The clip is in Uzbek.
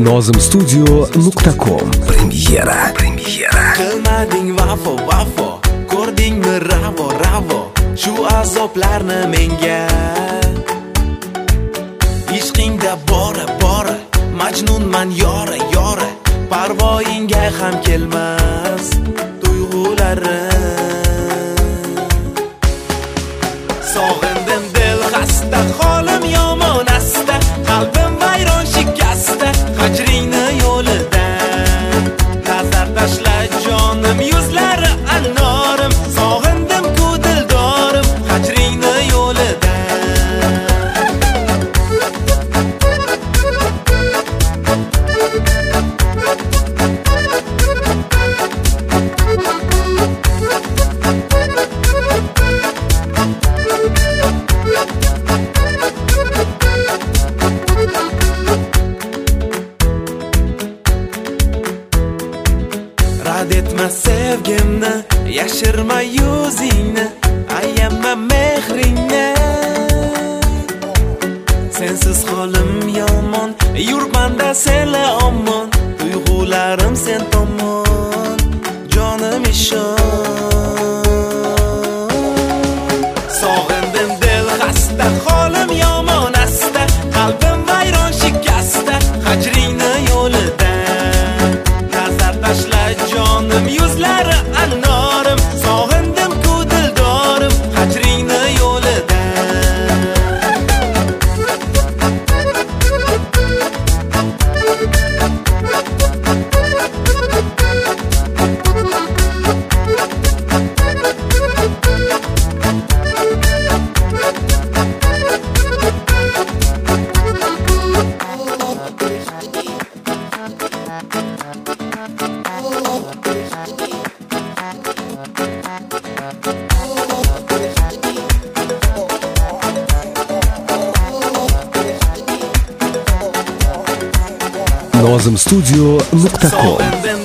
nozimstudio.com Premyera. Qilmading vafo, ko'rdingmi ravo, shu azoblarni menga. Ishqingda bora, majnunman yora, parvoyingga ham kelmas tuyg'ularim. Sog'indim dil xasta, holim yomon asta, qalbim vayron shikasta, hajringni yo'lidan nazar tashla jonim, yuzlari annorim. Sog'indim-ku dildorim, hajringni yo'lidan. Rad etma sevgimni, yashirma yuzingni, ayama mehringni. Sensiz holim yomon, yurmanda senla omon, tuyg'ularim sen tomon, jonim ishon. Sog'indim dil xasta, holim yomon asta, qalbim vayron shikasta, hajringni yo'lidan nazar tashla jonim, yuzlari annorim. Sog'indim-ku dildorim, hajringni yo'lidan. nozimstudio.com